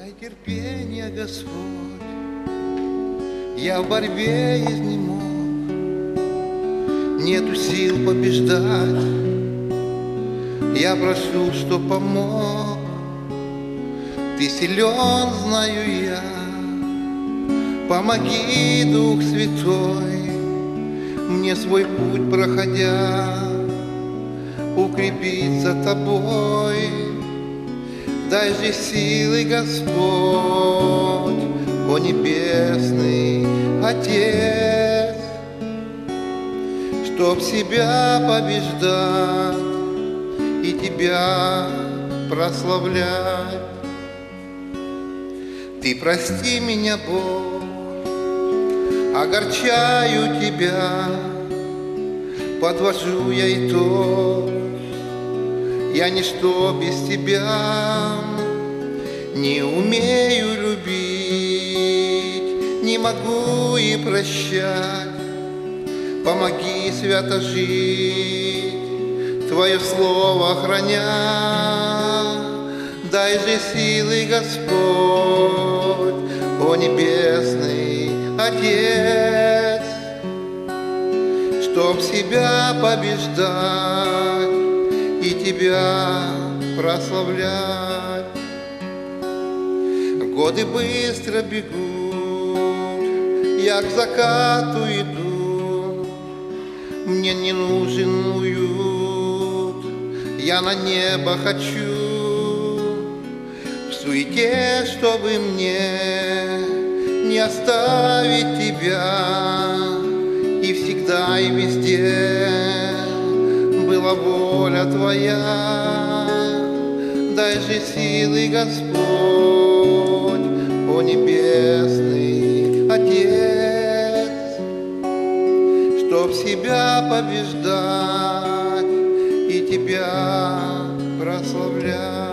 Дай терпения, Господь, я в борьбе изнемог, нету сил побеждать, я прошу, что помог. Ты силен, знаю я, помоги, Дух Святой, мне свой путь проходя, укрепиться Тобой. Дай же силы, Господь, о небесный Отец, чтоб себя побеждать и Тебя прославлять. Ты прости меня, Бог, огорчаю Тебя, подвожу я итог. Я ничто без Тебя, не умею любить, не могу и прощать. Помоги свято жить, Твое слово храня. Дай же силы, Господь, о небесный Отец, чтоб себя побеждать и Тебя прославлять. Годы быстро бегут, я к закату иду, мне не нужен уют, я на небо хочу. В суете, чтобы мне не оставить Тебя, и всегда и везде была воля Твоя. Дай же силы, Господь, о небесный Отец, чтоб себя побеждать и Тебя прославлять.